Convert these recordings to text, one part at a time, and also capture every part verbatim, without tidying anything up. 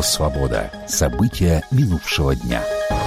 Радио «Свобода». События минувшего дня.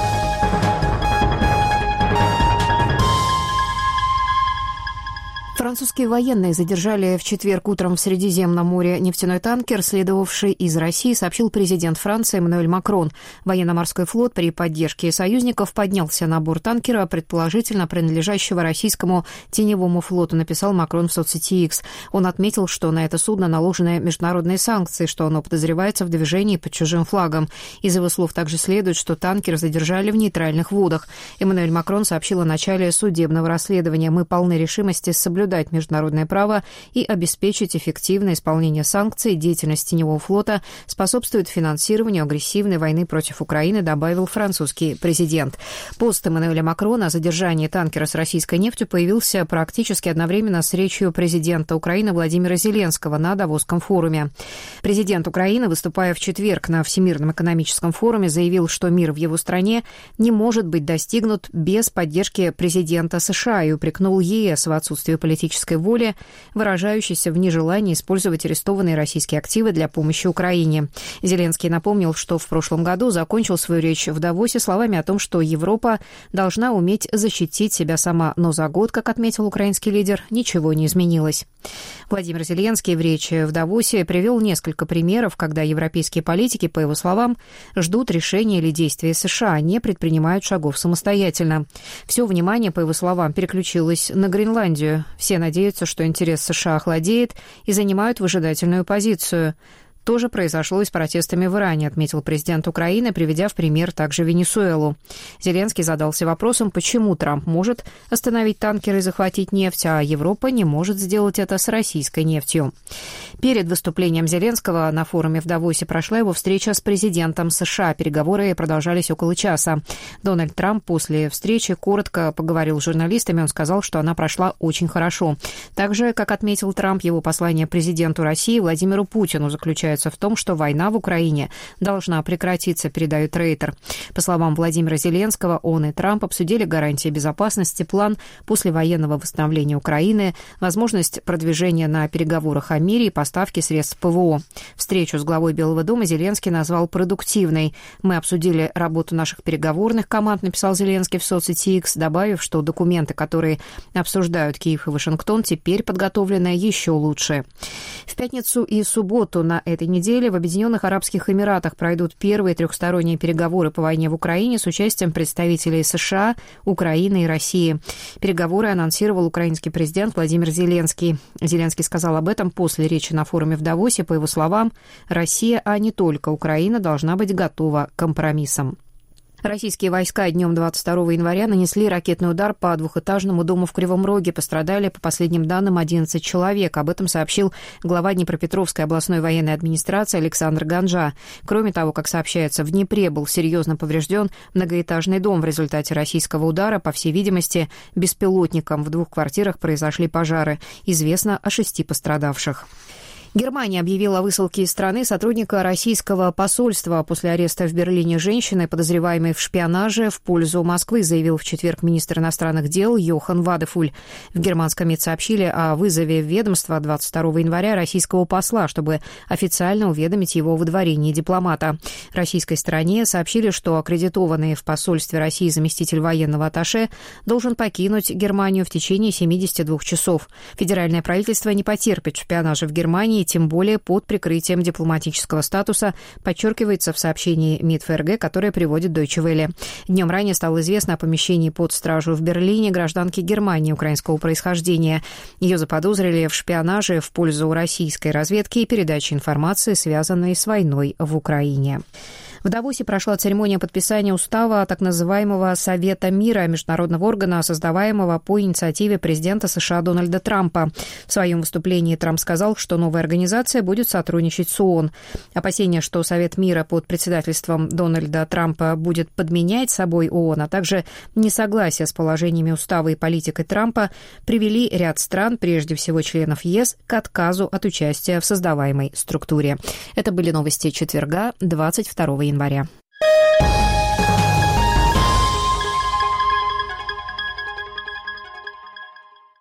Французские военные задержали в четверг утром в Средиземном море нефтяной танкер, следовавший из России, сообщил президент Франции Эммануэль Макрон. Военно-морской флот при поддержке союзников поднялся на борт танкера, предположительно принадлежащего российскому теневому флоту, написал Макрон в соцсети X. Он отметил, что на это судно наложены международные санкции, что оно подозревается в движении под чужим флагом. Из его слов также следует, что танкер задержали в нейтральных водах. Эммануэль Макрон сообщил о начале судебного расследования. «Мы полны решимости соблюдать международное право и обеспечить эффективное исполнение санкций. Деятельность теневого флота способствует финансированию агрессивной войны против Украины», добавил французский президент. Пост Эммануэля Макрона о задержании танкера с российской нефтью появился практически одновременно с речью президента Украины Владимира Зеленского на Давосском форуме. Президент Украины, выступая в четверг на Всемирном экономическом форуме, заявил, что мир в его стране не может быть достигнут без поддержки президента США и упрекнул ЕС в отсутствии политической воли, выражающейся в нежелании использовать арестованные российские активы для помощи Украине. Зеленский напомнил, что в прошлом году закончил свою речь в Давосе словами о том, что Европа должна уметь защитить себя сама, но за год, как отметил украинский лидер, ничего не изменилось. Владимир Зеленский в речи в Давосе привел несколько примеров, когда европейские политики, по его словам, ждут решения или действия США, а не предпринимают шагов самостоятельно. Все внимание, по его словам, переключилось на Гренландию. Все надеются, что интерес США охладеет, и занимают выжидательную позицию. То же произошло и с протестами в Иране, отметил президент Украины, приведя в пример также Венесуэлу. Зеленский задался вопросом, почему Трамп может остановить танкеры и захватить нефть, а Европа не может сделать это с российской нефтью. Перед выступлением Зеленского на форуме в Давосе прошла его встреча с президентом США. Переговоры продолжались около часа. Дональд Трамп после встречи коротко поговорил с журналистами. Он сказал, что она прошла очень хорошо. Также, как отметил Трамп, его послание президенту России Владимиру Путину заключается в том, что война в Украине должна прекратиться, передает Рейтер. По словам Владимира Зеленского, он и Трамп обсудили гарантии безопасности, план послевоенного восстановления Украины, возможность продвижения на переговорах о мире и поставки средств ПВО. Встречу с главой Белого дома Зеленский назвал продуктивной. «Мы обсудили работу наших переговорных команд», написал Зеленский в соцсети X, добавив, что документы, которые обсуждают Киев и Вашингтон, теперь подготовлены еще лучше. В пятницу и субботу на этой неделе в Объединенных Арабских Эмиратах пройдут первые трехсторонние переговоры по войне в Украине с участием представителей США, Украины и России. Переговоры анонсировал украинский президент Владимир Зеленский. Зеленский сказал об этом после речи на форуме в Давосе. По его словам, Россия, а не только Украина, должна быть готова к компромиссам. Российские войска днем двадцать второго января нанесли ракетный удар по двухэтажному дому в Кривом Роге. Пострадали, по последним данным, одиннадцать человек. Об этом сообщил глава Днепропетровской областной военной администрации Александр Ганжа. Кроме того, как сообщается, в Днепре был серьезно поврежден многоэтажный дом. В результате российского удара, по всей видимости, беспилотником в двух квартирах произошли пожары. Известно о шести пострадавших. Германия объявила о высылке из страны сотрудника российского посольства после ареста в Берлине женщины, подозреваемой в шпионаже в пользу Москвы, заявил в четверг министр иностранных дел Йохан Вадефуль. В германском МИД сообщили о вызове в ведомство двадцать второго января российского посла, чтобы официально уведомить его о выдворении дипломата. Российской стороне сообщили, что аккредитованный в посольстве России заместитель военного атташе должен покинуть Германию в течение семидесяти двух часов. Федеральное правительство не потерпит шпионажа в Германии, тем более под прикрытием дипломатического статуса, подчеркивается в сообщении МИД ФРГ, которое приводит Deutsche Welle. Днем ранее стало известно о помещении под стражу в Берлине гражданки Германии украинского происхождения. Ее заподозрили в шпионаже в пользу российской разведки и передаче информации, связанной с войной в Украине. В Давосе прошла церемония подписания устава так называемого Совета мира, международного органа, создаваемого по инициативе президента США Дональда Трампа. В своем выступлении Трамп сказал, что новая организация будет сотрудничать с ООН. Опасения, что Совет мира под председательством Дональда Трампа будет подменять собой ООН, а также несогласие с положениями устава и политикой Трампа, привели ряд стран, прежде всего членов ЕС, к отказу от участия в создаваемой структуре. Это были новости четверга, двадцать второго января.